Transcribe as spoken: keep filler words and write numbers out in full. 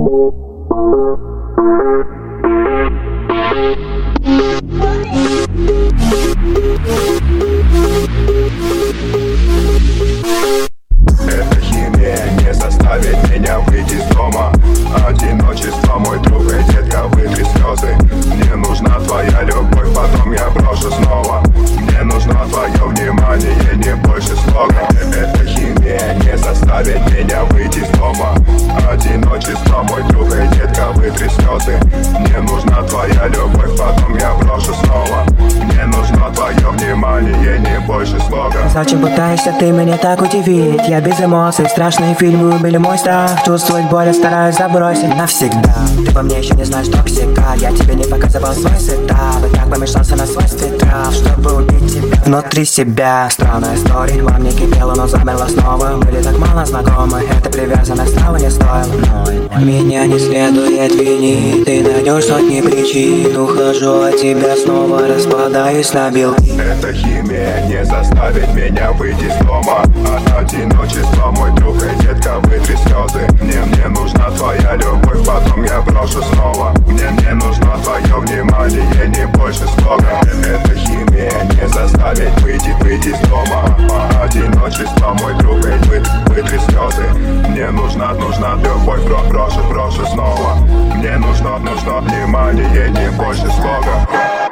Эта химия не заставит меня выйти из дома. Одиночество, мой друг, и детка, вытри слезы. Мне нужна твоя любовь, потом я брошу снова. Мне нужно твое внимание, не больше слога. Эта химия не заставит меня выйти из дома. Одиночество, мой друг, и детка, вытри слезы. Мне нужна твоя любовь, потом я брошу снова. Мне нужно твое внимание, не больше слога. Зачем пытаешься ты меня так удивить? Я без эмоций, страшные фильмы убили мой страх. Чувствовать боль, стараюсь забросить навсегда. Ты по мне еще не знаешь токсика. Я тебе не показывал свой сетап. И так помешался на свойстве трав, чтобы убить тебя внутри себя. Странная история, во мне кипела, но замерла снова. Были так мало знакомы, эта привязанность снова не стоила. Меня не следует винить, ты найдешь сотни причин. Ухожу от тебя снова, распадаюсь на белки. Эта химия не заставит меня выйти из дома. Одиночество, мой друг, и детка, вытри слезы. Мне, мне нужна твоя любовь, потом я брошу снова. Мне, мне нужно твое внимание, не больше слога. Эта химия не заставит выйти, выйти из дома. Одиночество, мой друг, и вытри, вытри слезы. Мне нужна, нужна любовь, бро, брошу, брошу снова. Мне нужно, нужно внимание, не больше слога.